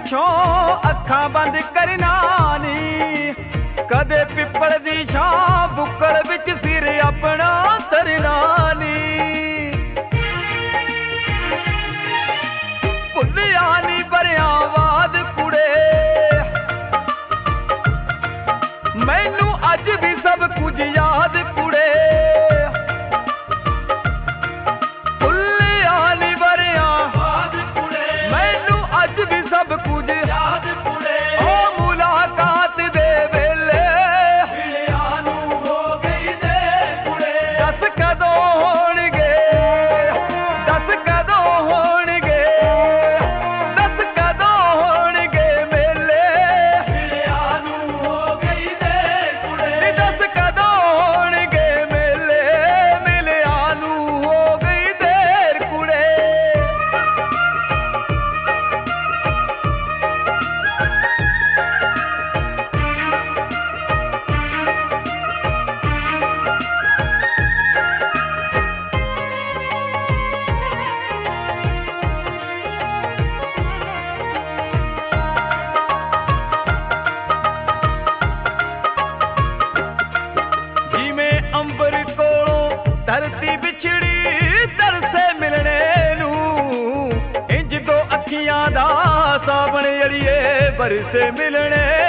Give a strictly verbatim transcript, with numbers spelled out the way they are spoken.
पिछों अखां बंद करना नी, कदे पिपल दी छां बुक्कड़ विच सिर अपना धरना नी। भुलिया नी बरिया वाद कुड़े, मैनू अज भी सब कुछ याद कुड़े। भुलिया नी बरिया वाद कुड़े, मैनू अज भी सब कुछ याद कुड़े। ओ मुलाकात दे वेले मिलिया नू हो गई दे कुड़े, दस कदों होणगे, दस कदों होणगे, दस कदों होणगे मेले मिलिया नू हो गई दे कुड़े, दस कदों होणगे मेले मिलिया नू हो गई देर कुड़े। जिमें अंबर कोलों धरती बिछड़ी तरसे मिलने नू, इंज दो अखियां दा सावण अड़िए बरसे मिलने